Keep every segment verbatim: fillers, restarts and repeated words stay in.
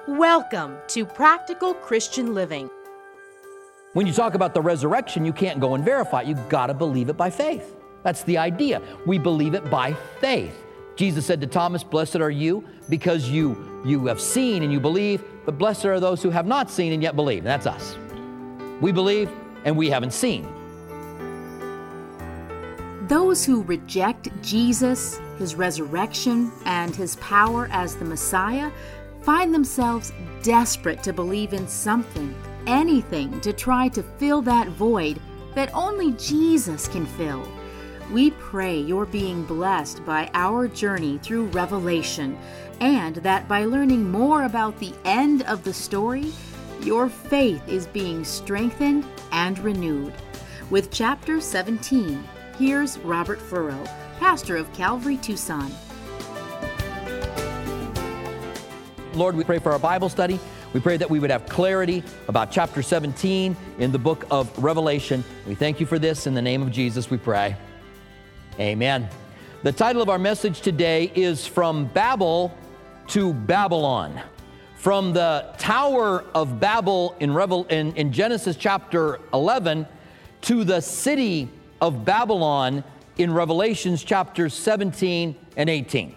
Welcome to Practical Christian Living. When you talk about the resurrection, you can't go and verify it. You've got to believe it by faith. That's the idea. We believe it by faith. Jesus said to Thomas, "Blessed are you because you, you have seen and you believe, but blessed are those who have not seen and yet believe." And that's us. We believe and we haven't seen. Those who reject Jesus, his resurrection, and his power as the Messiah find themselves desperate to believe in something, anything to try to fill that void that only Jesus can fill. We pray you're being blessed by our journey through Revelation, and that by learning more about the end of the story, your faith is being strengthened and renewed. With chapter seventeen, here's Robert Furrow, pastor of Calvary Tucson. Lord, we pray for our Bible study. We pray that we would have clarity about chapter seventeen in the book of Revelation. We thank you for this. In the name of Jesus, we pray. Amen. The title of our message today is From Babel to Babylon. From the Tower of Babel in, Revel- in, in Genesis chapter eleven to the city of Babylon in Revelations chapters seventeen and eighteen.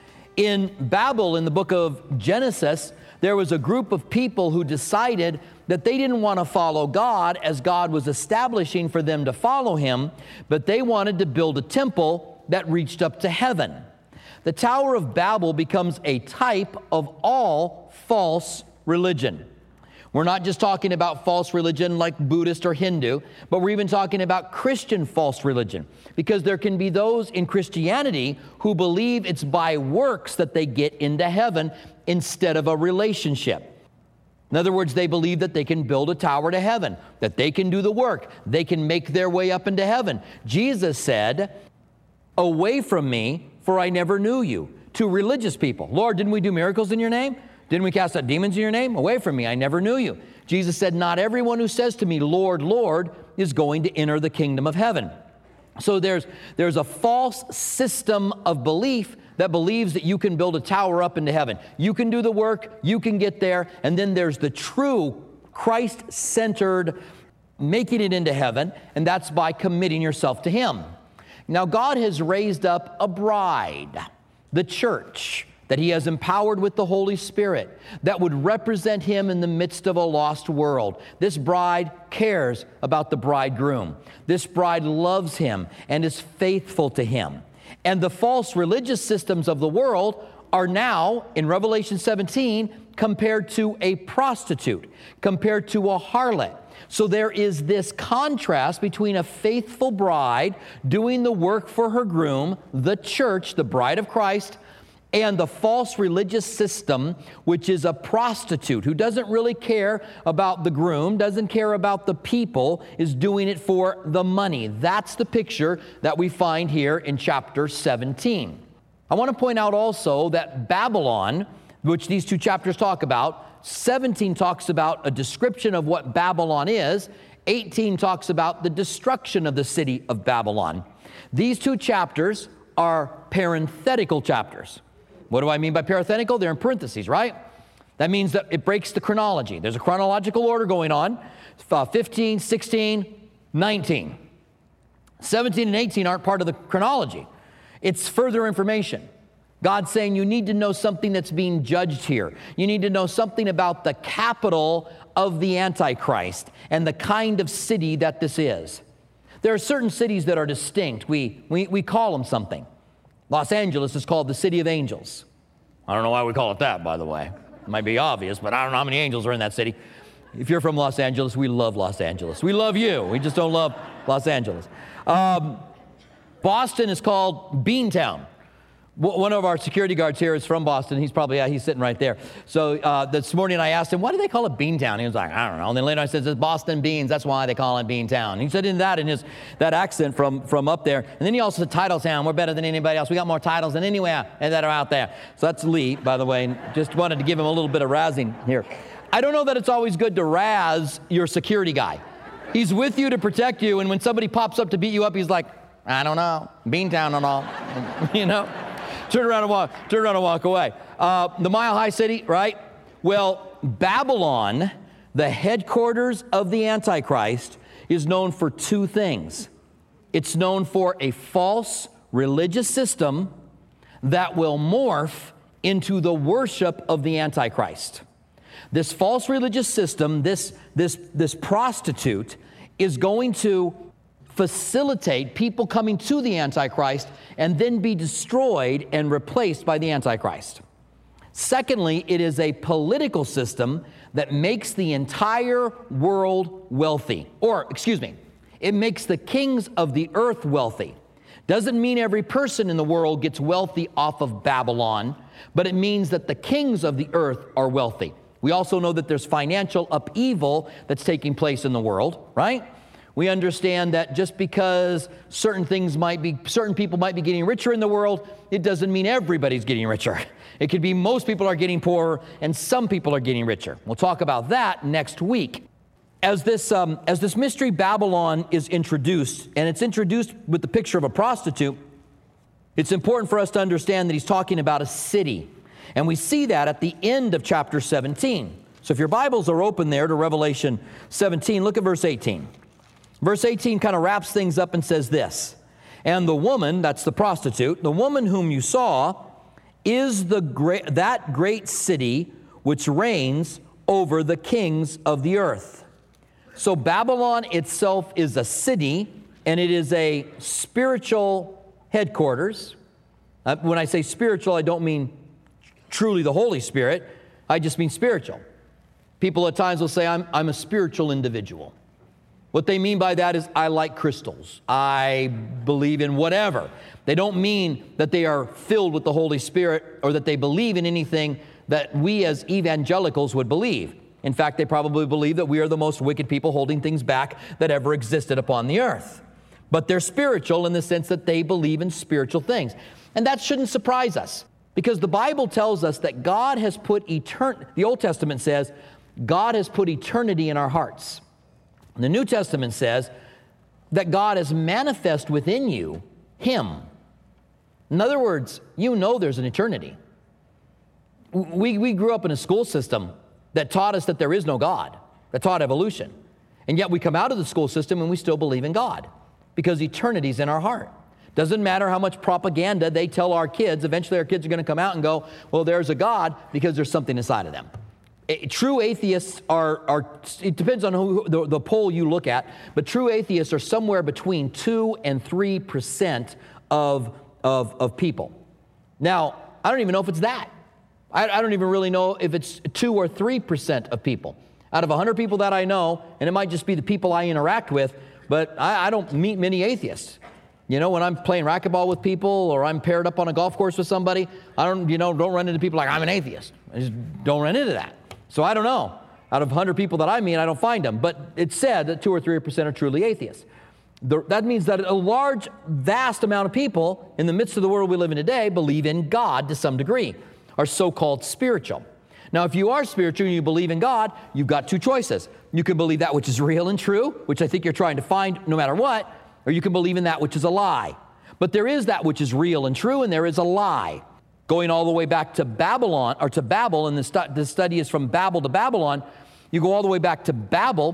In Babel, in the book of Genesis, there was a group of people who decided that they didn't want to follow God as God was establishing for them to follow him, but they wanted to build a temple that reached up to heaven. The Tower of Babel becomes a type of all false religion. We're not just talking about false religion like Buddhist or Hindu, but we're even talking about Christian false religion, because there can be those in Christianity who believe it's by works that they get into heaven instead of a relationship. In other words, they believe that they can build a tower to heaven, that they can do the work, they can make their way up into heaven. Jesus said, "Away from me, for I never knew you," to religious people. "Lord, didn't we do miracles in your name? Didn't we cast out demons in your name? Away from me, I never knew you." Jesus said, "Not everyone who says to me, 'Lord, Lord,' is going to enter the kingdom of heaven." So there's, there's a false system of belief that believes that you can build a tower up into heaven. You can do the work, you can get there, and then there's the true Christ-centered making it into heaven, and that's by committing yourself to him. Now, God has raised up a bride, the church, that he has empowered with the Holy Spirit, that would represent him in the midst of a lost world. This bride cares about the bridegroom. This bride loves him and is faithful to him. And the false religious systems of the world are now, in Revelation seventeen, compared to a prostitute, compared to a harlot. So there is this contrast between a faithful bride doing the work for her groom, the church, the bride of Christ, and the false religious system, which is a prostitute who doesn't really care about the groom, doesn't care about the people, is doing it for the money. That's the picture that we find here in chapter seventeen. I want to point out also that Babylon, which these two chapters talk about, seventeen talks about a description of what Babylon is, eighteen talks about the destruction of the city of Babylon. These two chapters are parenthetical chapters. What do I mean by parenthetical? They're in parentheses, right? That means that it breaks the chronology. There's a chronological order going on. Uh, fifteen, sixteen, nineteen. seventeen and eighteen aren't part of the chronology. It's further information. God's saying you need to know something that's being judged here. You need to know something about the capital of the Antichrist and the kind of city that this is. There are certain cities that are distinct. We, we, we call them something. Los Angeles is called the City of Angels. I don't know why we call it that, by the way. It might be obvious, but I don't know how many angels are in that city. If you're from Los Angeles, we love Los Angeles. We love you. We just don't love Los Angeles. Um, Boston is called Beantown. One of our security guards here is from Boston. He's probably, yeah, he's sitting right there. So uh, this morning I asked him, why do they call it Beantown? He was like, I don't know. And then later I said, it's Boston Beans. That's why they call it Beantown. And he said in that, in his, that accent from, from up there. And then he also said, Titletown. We're better than anybody else. We got more titles than anywhere that are out there. So that's Lee, by the way. And just wanted to give him a little bit of razzing here. I don't know that it's always good to razz your security guy. He's with you to protect you. And when somebody pops up to beat you up, he's like, I don't know. Beantown and all. You know? Turn around and walk, turn around and walk away. Uh, the Mile High City, right? Well, Babylon, the headquarters of the Antichrist, is known for two things. It's known for a false religious system that will morph into the worship of the Antichrist. This false religious system, this, this, this prostitute, is going to facilitate people coming to the Antichrist and then be destroyed and replaced by the Antichrist. Secondly, it is a political system that makes the entire world wealthy. Or, excuse me, it makes the kings of the earth wealthy. Doesn't mean every person in the world gets wealthy off of Babylon, but it means that the kings of the earth are wealthy. We also know that there's financial upheaval that's taking place in the world, right? We understand that just because certain things might be, certain people might be getting richer in the world, it doesn't mean everybody's getting richer. It could be most people are getting poorer and some people are getting richer. We'll talk about that next week. As this, um, as this mystery Babylon is introduced, and it's introduced with the picture of a prostitute, it's important for us to understand that he's talking about a city. And we see that at the end of chapter seventeen. So if your Bibles are open there to Revelation seventeen, look at verse eighteen. Verse eighteen kind of wraps things up and says this, "And the woman," that's the prostitute, "the woman whom you saw is the great, that great city which reigns over the kings of the earth." So Babylon itself is a city, and it is a spiritual headquarters. Uh, when I say spiritual, I don't mean truly the Holy Spirit. I just mean spiritual. People at times will say, I'm, I'm a spiritual individual. What they mean by that is, I like crystals. I believe in whatever. They don't mean that they are filled with the Holy Spirit or that they believe in anything that we as evangelicals would believe. In fact, they probably believe that we are the most wicked people holding things back that ever existed upon the earth. But they're spiritual in the sense that they believe in spiritual things. And that shouldn't surprise us, because the Bible tells us that God has put eternity, the Old Testament says, God has put eternity in our hearts. The New Testament says that God has manifest within you Him. In other words, you know there's an eternity. We, we grew up in a school system that taught us that there is no God, that taught evolution. And yet we come out of the school system and we still believe in God because eternity's in our heart. Doesn't matter how much propaganda they tell our kids, eventually our kids are going to come out and go, well, there's a God, because there's something inside of them. A, true atheists are, are, it depends on who, the, the poll you look at, but true atheists are somewhere between two and three percent of, of, of people. Now, I don't even know if it's that. I, I don't even really know if it's two or three percent of people. Out of one hundred people that I know, and it might just be the people I interact with, but I, I don't meet many atheists. You know, when I'm playing racquetball with people or I'm paired up on a golf course with somebody, I don't, you know, don't run into people like, I'm an atheist. I just don't run into that. So I don't know. Out of one hundred people that I meet, I don't find them. But it's said that two or three percent are truly atheists. The, that means that a large, vast amount of people in the midst of the world we live in today believe in God to some degree, are so-called spiritual. Now, if you are spiritual and you believe in God, you've got two choices. You can believe that which is real and true, which I think you're trying to find no matter what, or you can believe in that which is a lie. But there is that which is real and true, and there is a lie. Going all the way back to Babylon, or to Babel, and the, stu- the study is from Babel to Babylon, you go all the way back to Babel,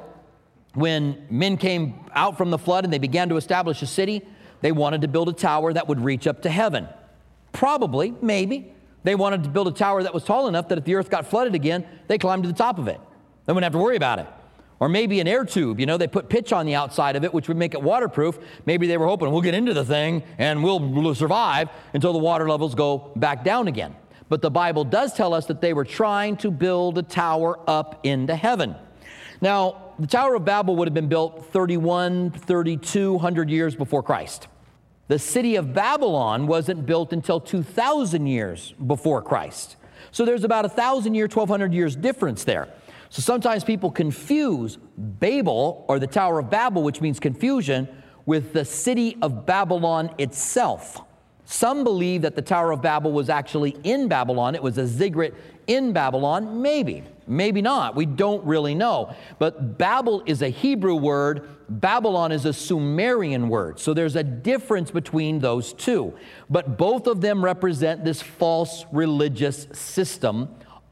when men came out from the flood and they began to establish a city, they wanted to build a tower that would reach up to heaven. Probably, maybe, they wanted to build a tower that was tall enough that if the earth got flooded again, they climbed to the top of it. They wouldn't have to worry about it. Or maybe an air tube, you know, they put pitch on the outside of it, which would make it waterproof. Maybe they were hoping we'll get into the thing and we'll survive until the water levels go back down again. But the Bible does tell us that they were trying to build a tower up into heaven. Now, the Tower of Babel would have been built thirty-one, thirty-two hundred years before Christ. The city of Babylon wasn't built until two thousand years before Christ. So there's about a thousand year, twelve hundred years difference there. So sometimes people confuse Babel, or the Tower of Babel, which means confusion, with the city of Babylon itself. Some believe that the Tower of Babel was actually in Babylon. It was a ziggurat in Babylon. Maybe, maybe not. We don't really know. But Babel is a Hebrew word. Babylon is a Sumerian word. So there's a difference between those two. But both of them represent this false religious system,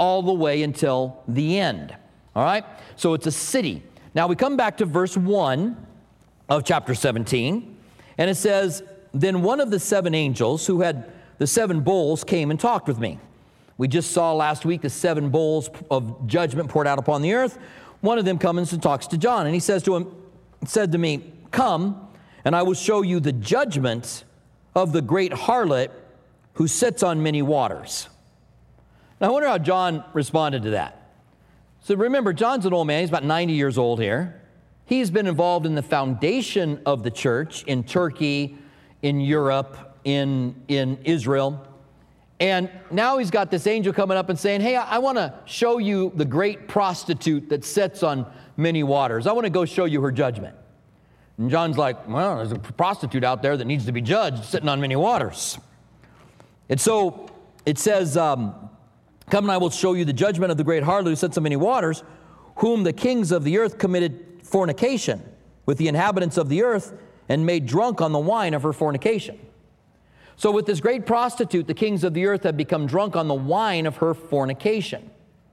all the way until the end. All right? So it's a city. Now we come back to verse one of chapter seventeen, and it says, "Then one of the seven angels who had the seven bowls came and talked with me." We just saw last week the seven bowls of judgment poured out upon the earth. One of them comes and talks to John, and he says to him, said to me, "Come, and I will show you the judgment of the great harlot who sits on many waters." Now I wonder how John responded to that. So remember, John's an old man. He's about ninety years old here. He's been involved in the foundation of the church in Turkey, in Europe, in, in Israel. And now he's got this angel coming up and saying, "Hey, I, I want to show you the great prostitute that sits on many waters. I want to go show you her judgment." And John's like, "Well, there's a prostitute out there that needs to be judged sitting on many waters." And so it says, um, "Come and I will show you the judgment of the great harlot who sits on many waters, whom the kings of the earth committed fornication with the inhabitants of the earth and made drunk on the wine of her fornication." So with this great prostitute, the kings of the earth have become drunk on the wine of her fornication.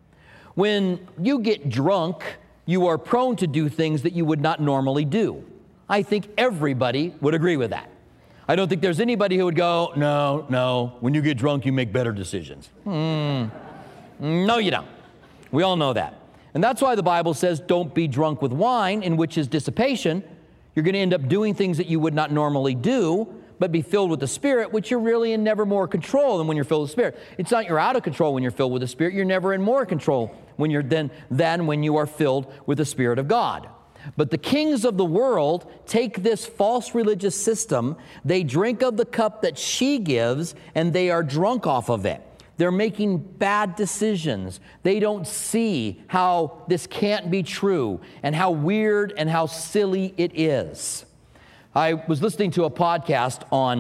When you get drunk, you are prone to do things that you would not normally do. I think everybody would agree with that. I don't think there's anybody who would go, no, no, when you get drunk, you make better decisions. Hmm. No, you don't. We all know that. And that's why the Bible says, don't be drunk with wine, in which is dissipation. You're going to end up doing things that you would not normally do, but be filled with the Spirit, which you're really in never more control than when you're filled with the Spirit. It's not you're out of control when you're filled with the Spirit. You're never in more control when you're than, than when you are filled with the Spirit of God. But the kings of the world take this false religious system, they drink of the cup that she gives, and they are drunk off of it. They're making bad decisions. They don't see how this can't be true and how weird and how silly it is. I was listening to a podcast on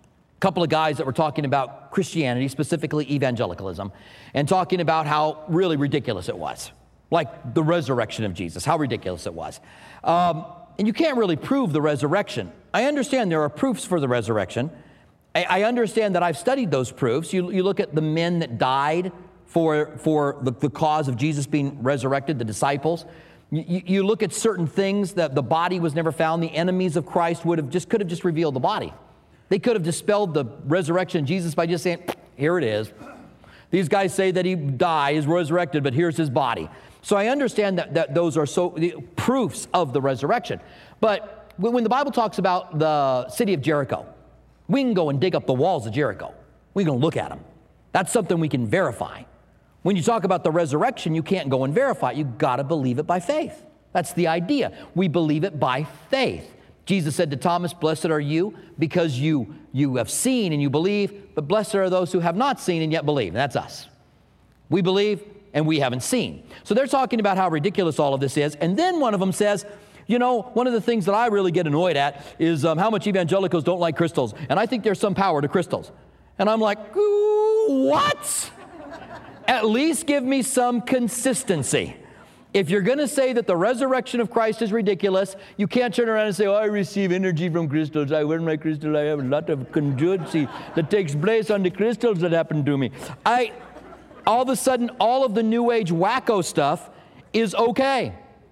a couple of guys that were talking about Christianity, specifically evangelicalism, and talking about how really ridiculous it was. Like the resurrection of Jesus, how ridiculous it was. Um, and you can't really prove the resurrection. I understand there are proofs for the resurrection. I, I understand that I've studied those proofs. You, you look at the men that died for, for the, the cause of Jesus being resurrected, the disciples. You, you look at certain things that the body was never found. The enemies of Christ would have just could have just revealed the body. They could have dispelled the resurrection of Jesus by just saying, here it is. These guys say that he died, is resurrected, but here's his body. So I understand that, that those are so the proofs of the resurrection. But when the Bible talks about the city of Jericho, we can go and dig up the walls of Jericho. We can look at them. That's something we can verify. When you talk about the resurrection, you can't go and verify it. You've got to believe it by faith. That's the idea. We believe it by faith. Jesus said to Thomas, blessed are you because you, you have seen and you believe, but blessed are those who have not seen and yet believe. And that's us. We believe and we haven't seen. So they're talking about how ridiculous all of this is. And then one of them says, you know, one of the things that I really get annoyed at is um, how much evangelicals don't like crystals. And I think there's some power to crystals. And I'm like, what? At least give me some consistency. If you're going to say that the resurrection of Christ is ridiculous, you can't turn around and say, oh, I receive energy from crystals. I wear my crystal. I have a lot of conjurency that takes place on the crystals that happen to me. I, all of a sudden, all of the New Age wacko stuff is okay.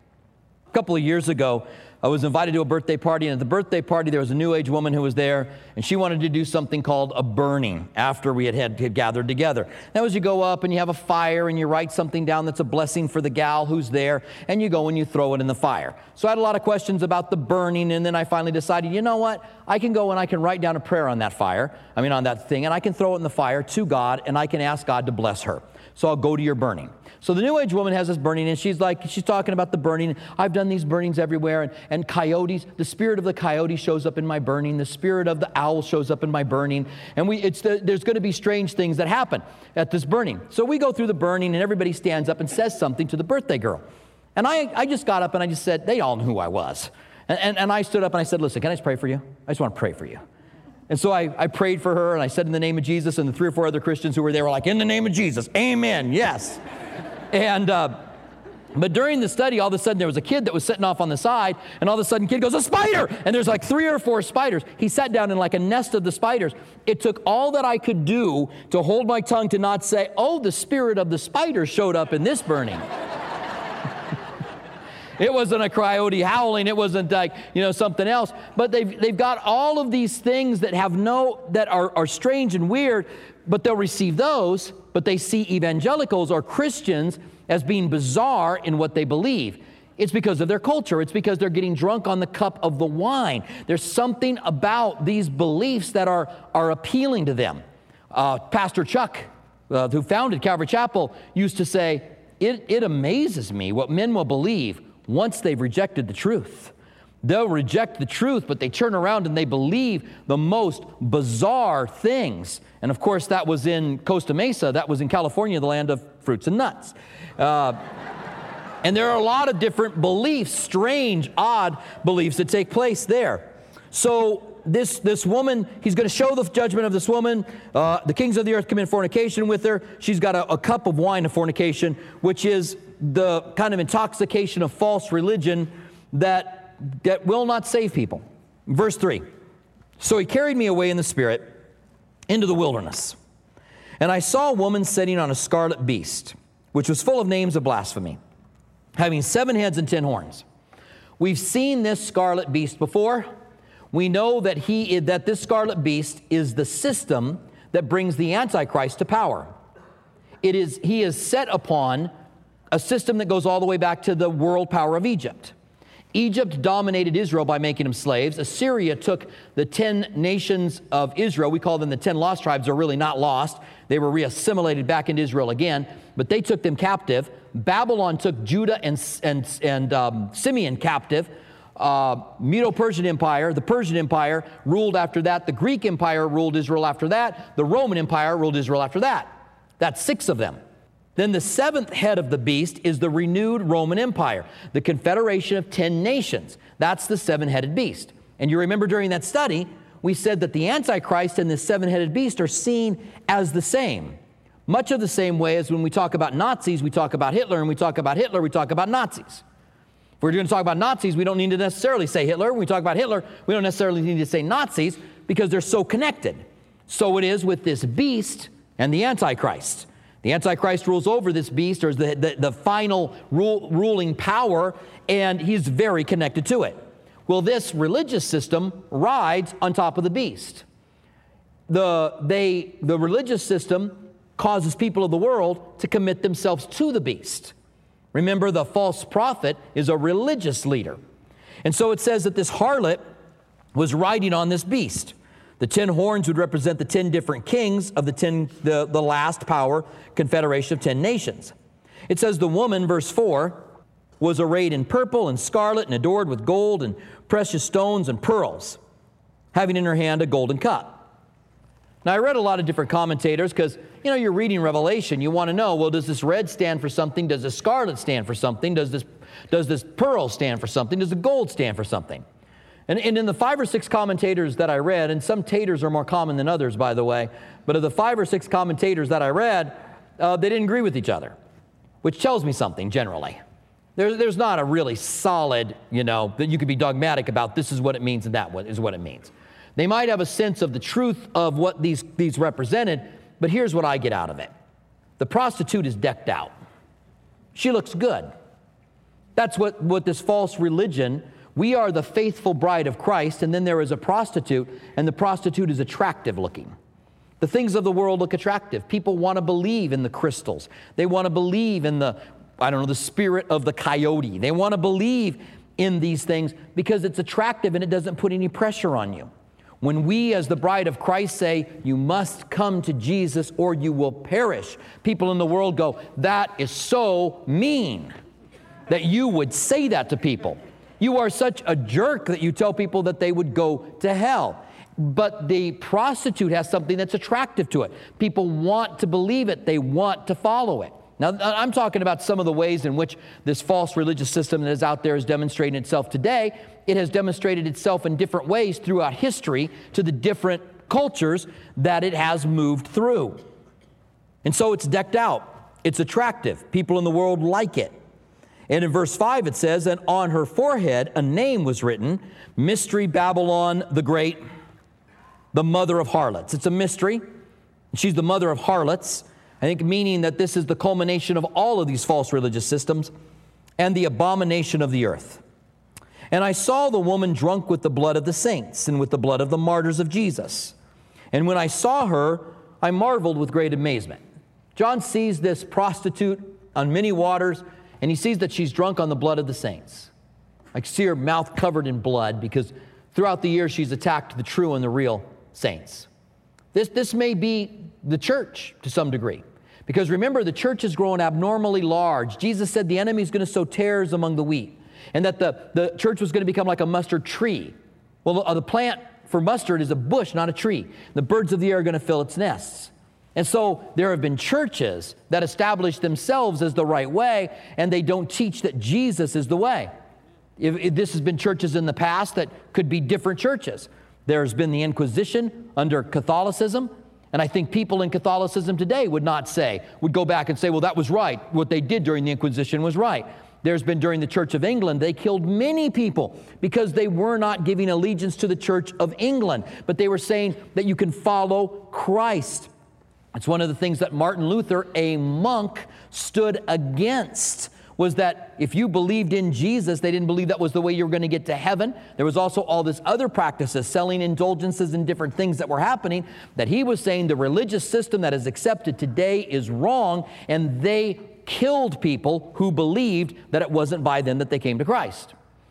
A couple of years ago, I was invited to a birthday party, and at the birthday party, there was a New Age woman who was there, and she wanted to do something called a burning after we had, had, had gathered together. That was you go up and you have a fire, and you write something down that's a blessing for the gal who's there, and you go and you throw it in the fire. So I had a lot of questions about the burning, and then I finally decided, you know what? I can go and I can write down a prayer on that fire, I mean on that thing, and I can throw it in the fire to God, and I can ask God to bless her. So I'll go to your burning. So the New Age woman has this burning, and she's like, she's talking about the burning. I've done these burnings everywhere, and, and coyotes, the spirit of the coyote shows up in my burning. The spirit of the owl shows up in my burning. And we, it's the, there's going to be strange things that happen at this burning. So we go through the burning, and everybody stands up and says something to the birthday girl. And I, I just got up, and I just said, they all knew who I was. And, and, and I stood up, and I said, listen, can I just pray for you? I just want to pray for you. And so I, I prayed for her, and I said in the name of Jesus, and the three or four other Christians who were there were like, in the name of Jesus, amen, yes. And uh, But during the study, all of a sudden there was a kid that was sitting off on the side, and all of a sudden kid goes, a spider! And there's like three or four spiders. He sat down in like a nest of the spiders. It took all that I could do to hold my tongue to not say, oh, the spirit of the spider showed up in this burning. It wasn't a coyote howling. It wasn't like, you know, something else. But they've, they've got all of these things that have no, that are, are strange and weird, but they'll receive those, but they see evangelicals or Christians as being bizarre in what they believe. It's because of their culture. It's because they're getting drunk on the cup of the wine. There's something about these beliefs that are, are appealing to them. Uh, Pastor Chuck, uh, who founded Calvary Chapel, used to say, it, it amazes me what men will believe once they've rejected the truth. They'll reject the truth, but they turn around and they believe the most bizarre things. And of course, that was in Costa Mesa. That was in California, the land of fruits and nuts. Uh, and there are a lot of different beliefs, strange, odd beliefs that take place there. So this, this woman, he's going to show the judgment of this woman. Uh, the kings of the earth commit fornication with her. She's got a, a cup of wine of fornication, which is the kind of intoxication of false religion that that will not save people. Verse three, so he carried me away in the spirit into the wilderness, and I saw a woman sitting on a scarlet beast, which was full of names of blasphemy, having seven heads and ten horns. We've seen this scarlet beast before. We know that he that this scarlet beast is the system that brings the Antichrist to power. It is he is set upon a system that goes all the way back to the world power of Egypt. Egypt dominated Israel by making them slaves. Assyria took the ten nations of Israel. We call them the ten lost tribes. They're really not lost. They were reassimilated back into Israel again, but they took them captive. Babylon took Judah and, and, and um, Simeon captive. Uh, Medo-Persian Empire, the Persian Empire ruled after that. The Greek Empire ruled Israel after that. The Roman Empire ruled Israel after that. That's six of them. Then the seventh head of the beast is the renewed Roman Empire, the confederation of ten nations. That's the seven-headed beast. And you remember during that study, we said that the Antichrist and the seven-headed beast are seen as the same. Much of the same way as when we talk about Nazis, we talk about Hitler, and we talk about Hitler, we talk about Nazis. If we're going to talk about Nazis, we don't need to necessarily say Hitler. When we talk about Hitler, we don't necessarily need to say Nazis because they're so connected. So it is with this beast and the Antichrist. The Antichrist rules over this beast, or is the, the, the final rule, ruling power, and he's very connected to it. Well, this religious system rides on top of the beast. The, they, the religious system causes people of the world to commit themselves to the beast. Remember, the false prophet is a religious leader. And so it says that this harlot was riding on this beast. The ten horns would represent the ten different kings of the ten, the, the last power confederation of ten nations. It says the woman, verse four, was arrayed in purple and scarlet and adored with gold and precious stones and pearls, having in her hand a golden cup. Now, I read a lot of different commentators because, you know, you're reading Revelation. You want to know, well, does this red stand for something? Does this scarlet stand for something? Does this, does this pearl stand for something? Does the gold stand for something? And, and in the five or six commentators that I read, and some taters are more common than others, by the way, but of the five or six commentators that I read, uh, they didn't agree with each other, which tells me something generally. There, there's not a really solid, you know, that you could be dogmatic about this is what it means and that is what it means. They might have a sense of the truth of what these, these represented, but here's what I get out of it. The prostitute is decked out. She looks good. That's what, what this false religion, we are the faithful bride of Christ, and then there is a prostitute, and the prostitute is attractive looking. The things of the world look attractive. People want to believe in the crystals. They want to believe in the, I don't know, the spirit of the coyote. They want to believe in these things because it's attractive and it doesn't put any pressure on you. When we as the bride of Christ say, you must come to Jesus or you will perish, people in the world go, that is so mean that you would say that to people. You are such a jerk that you tell people that they would go to hell. But the prostitute has something that's attractive to it. People want to believe it. They want to follow it. Now, I'm talking about some of the ways in which this false religious system that is out there is demonstrating itself today. It has demonstrated itself in different ways throughout history to the different cultures that it has moved through. And so it's decked out. It's attractive. People in the world like it. And in verse five it says, and on her forehead a name was written, Mystery Babylon the Great, the mother of harlots. It's a mystery. She's the mother of harlots, I think meaning that this is the culmination of all of these false religious systems and the abomination of the earth. And I saw the woman drunk with the blood of the saints and with the blood of the martyrs of Jesus. And when I saw her, I marveled with great amazement. John sees this prostitute on many waters, and he sees that she's drunk on the blood of the saints. I see her mouth covered in blood because throughout the years she's attacked the true and the real saints. This, this may be the church to some degree. Because remember, the church is growing abnormally large. Jesus said the enemy is going to sow tares among the wheat, and that the, the church was going to become like a mustard tree. Well, the, the plant for mustard is a bush, not a tree. The birds of the air are going to fill its nests. And so there have been churches that establish themselves as the right way, and they don't teach that Jesus is the way. If, if this has been churches in the past that could be different churches. There's been the Inquisition under Catholicism, and I think people in Catholicism today would not say, would go back and say, well, that was right. What they did during the Inquisition was right. There's been during the Church of England, they killed many people because they were not giving allegiance to the Church of England, but they were saying that you can follow Christ. It's one of the things that Martin Luther, a monk, stood against, was that if you believed in Jesus, they didn't believe that was the way you were going to get to heaven. There was also all this other practices, selling indulgences and different things that were happening, that he was saying the religious system that is accepted today is wrong, and they killed people who believed that it wasn't by them that they came to Christ.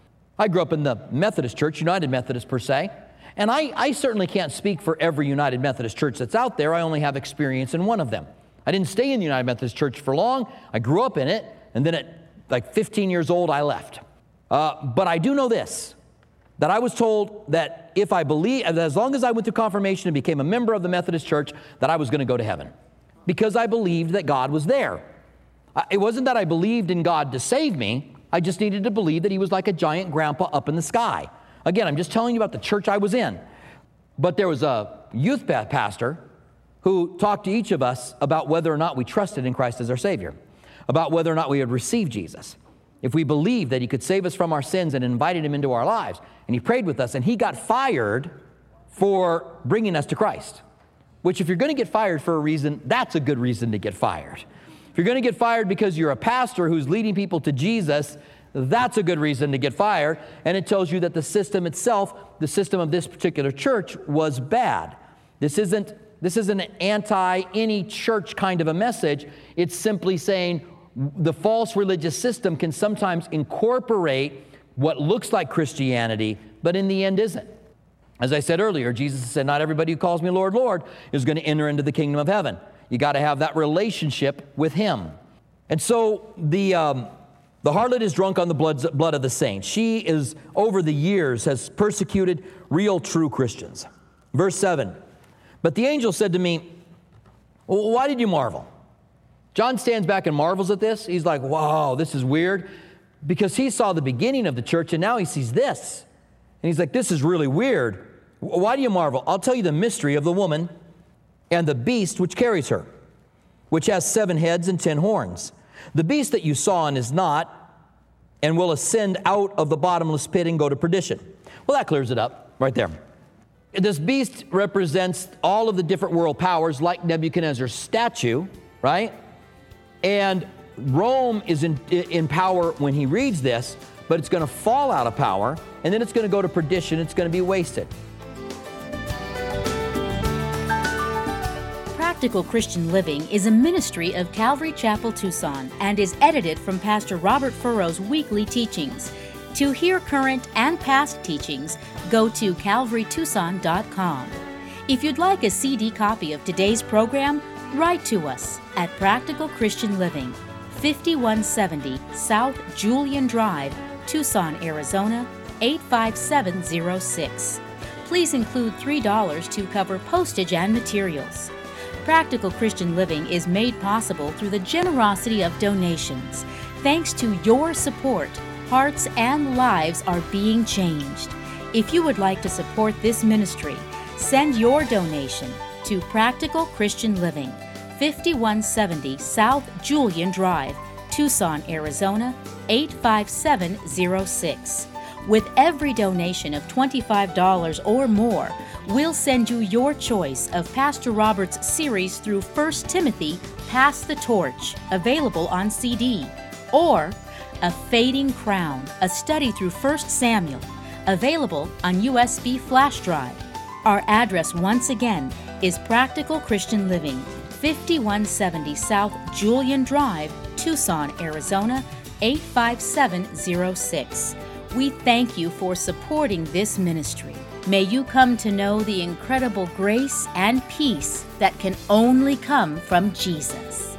I grew up in the Methodist Church, United Methodist per se, and I, I certainly can't speak for every United Methodist church that's out there. I only have experience in one of them. I didn't stay in the United Methodist Church for long. I grew up in it, and then at like fifteen years old, I left. Uh, but I do know this, that I was told that if I believe, as long as I went through confirmation and became a member of the Methodist Church, that I was going to go to heaven because I believed that God was there. It wasn't that I believed in God to save me. I just needed to believe that he was like a giant grandpa up in the sky. Again, I'm just telling you about the church I was in. But there was a youth pastor who talked to each of us about whether or not we trusted in Christ as our Savior, about whether or not we had received Jesus. If we believed that he could save us from our sins and invited him into our lives, and he prayed with us, and he got fired for bringing us to Christ, which if you're going to get fired for a reason, that's a good reason to get fired. If you're going to get fired because you're a pastor who's leading people to Jesus, that's a good reason to get fired, and it tells you that the system itself, the system of this particular church, was bad. This isn't, this isn't an anti-any church kind of a message. It's simply saying the false religious system can sometimes incorporate what looks like Christianity, but in the end isn't. As I said earlier, Jesus said, not everybody who calls me Lord, Lord is going to enter into the kingdom of heaven. You got to have that relationship with him. And so the... Um, The harlot is drunk on the blood, blood of the saints. She is, over the years, has persecuted real, true Christians. Verse seven, but the angel said to me, well, why did you marvel? John stands back and marvels at this. He's like, wow, this is weird. Because he saw the beginning of the church, and now he sees this. And he's like, this is really weird. Why do you marvel? I'll tell you the mystery of the woman and the beast which carries her, which has seven heads and ten horns. The beast that you saw and is not, and will ascend out of the bottomless pit and go to perdition. Well, that clears it up right there. This beast represents all of the different world powers, like Nebuchadnezzar's statue, right? And Rome is in, in power when he reads this, but it's going to fall out of power, and then it's going to go to perdition. It's going to be wasted. Practical Christian Living is a ministry of Calvary Chapel, Tucson, and is edited from Pastor Robert Furrow's weekly teachings. To hear current and past teachings, go to calvary tucson dot com. If you'd like a C D copy of today's program, write to us at Practical Christian Living, fifty-one seventy South Julian Drive, Tucson, Arizona, eight five seven zero six. Please include three dollars to cover postage and materials. Practical Christian Living is made possible through the generosity of donations. Thanks to your support, hearts and lives are being changed. If you would like to support this ministry, send your donation to Practical Christian Living, fifty-one seventy South Julian Drive, Tucson, Arizona eight five seven zero six. With every donation of twenty-five dollars or more, we'll send you your choice of Pastor Robert's series through First Timothy, Pass the Torch, available on C D, or A Fading Crown, a study through First Samuel, available on U S B flash drive. Our address once again is Practical Christian Living, fifty-one seventy South Julian Drive, Tucson, Arizona eight five seven zero six. We thank you for supporting this ministry. May you come to know the incredible grace and peace that can only come from Jesus.